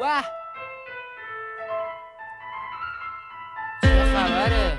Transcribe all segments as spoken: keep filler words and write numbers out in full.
واه چه خبره؟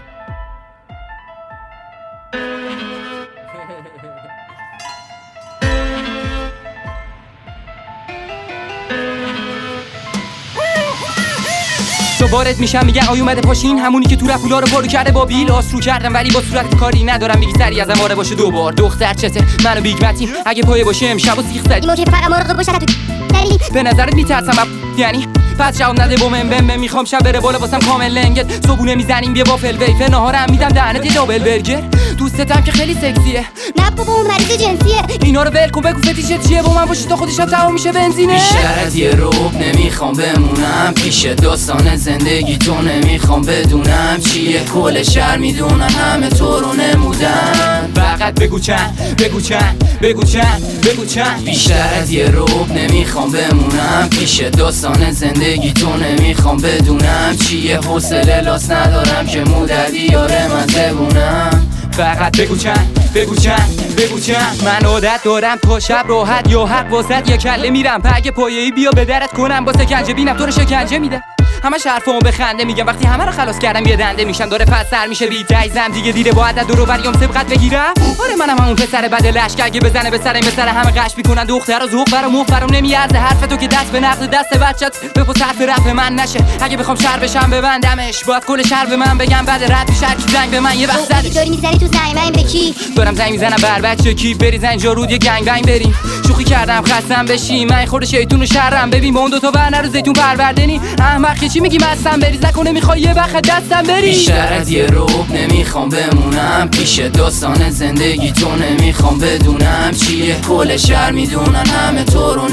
دوبارت میشم میگن آی اومده پاشین، همونی که تو رفولا رو پارو کرده با بیل آسرو کردم ولی با صورت کاری ندارم. بگی سری ازم آره باشه دوبار دختر چته منو بیگ متین اگه پایه باشه امشب و سیخ زدی ما که فقط مراقب باشه تو دلیلی به نظرت میترسم یعنی پس جواب نده با من بم میخوام شب بره بالا واسم کامل لنگت صبونه میزنیم بیا وافل ویفر نهارم میدم دهنت یه دابل برگر دوستتم که خیلی سکسیه نه بابا اون مریض جنسیه اینا رو ول کن بگو فتیشت چیه با من باشی تا خودش هم تمام میشه بنزینه بیشتر از یه روب نمیخوام بمونم پیش داستان زندگی تو نمیخوام بدونم چیه کل شهر میدونن همه تو رو نمودن فقط بگو چند بگو چند بگو چند بگو چند بیشتر از یه روب نمیخوام بمونم پیش داستان زندگی تو نمیخوام بدونم چیه حوصله لاس ندارم که مودردی یاره من زبونم فقط بگو چند بگو چند بگو چند من عادت دارم تا شب راحت یا حق واسط یه کله میرم پگه پایه‌ای بیا به درت کنم با سکنجه بینم تو رو شکنجه میده همه حرفامو بخنده میگم وقتی همه رو خلاص کردم یه دنده میشم داره پس سر میشه بی تایزم دیگه دیره با عدد دور و بریام سبقت بگیرم آره منم همون پسر بد لشک اگه بزنه به سر مثل همه قش میکنن دختر و ذوق برام مخبرم نمیارزه حرف تو که دست به نقد دست بچت بپرس حرف رپ من نشه اگه بخوام شهر بشم ببندمش باید کل شهر به من بگم بعد رد میشه کی زنگ به من یه وقت زدش داری میزنی تو زنگ من به کی دارم زنگ میزنم بر بچه کی بری زنگ جارود یه گنگ بنگ بریم شوخی کردم خستم بشی من خود شیطون و شرم ببین با اون دو تا ورنه رو زیتون پروردنی احمق که چی میگی مستم بریز نکنه میخوای یه وقت دستم بری بیشتر از یه روب نمیخوام بمونم پیش داستان زندگی تو نمیخوام بدونم چیه کل شهر میدونن همه تو رو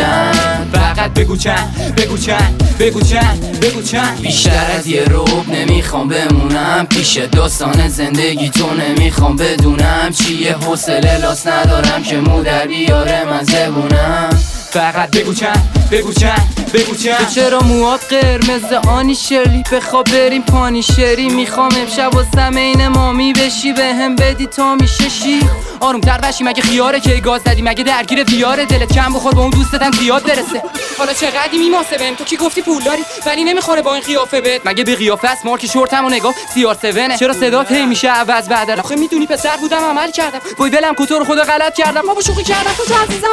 نمودن فقط بگو چند بگو چند بگو چند بگو چند بیشتر از یه روب نمیخوام بمونم پیش داستان زندگی تو نمیخوام بدونم چیه حوصله لاس ندارم که مودر بیاره من زبونم فقط بگو چند بگو چند بگو چند چرا موات قرمز آنی شرلی بخواب بریم پانی شری میخوام امشب واسم این مامی بشی به هم بدی تا میشه شی آروم تر بشی مگه خیاره که گاز زدی مگه درگیر دیاره دلت کم بخور با اون دوستتم زیاد برسه حالا چقدی میماسه بهم تو کی گفتی پول داری ولی نمیخوره با این قیافه بهت مگه به قیافه است مارک شورتمو نگاه سی آر هفت چرا صدات هی میشه عوض بعد آخه میدونی پسر بودم عمل کردم وای ولم کو تو رو خدا غلط کردم بابا شوخی کردم تو عزیزم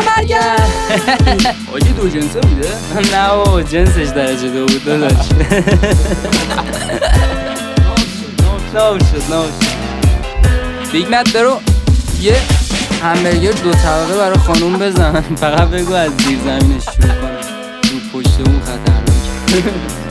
برگرد آگه دو جنسه بوده؟ نه بابا جنسش درجه دو بود داداش نام شد نام شد بیگ مت برو یه همبرگر دو طبقه برای خانوم بزن فقط بگو از زیر زمینش شروع کنم رو پشت اون خطرناک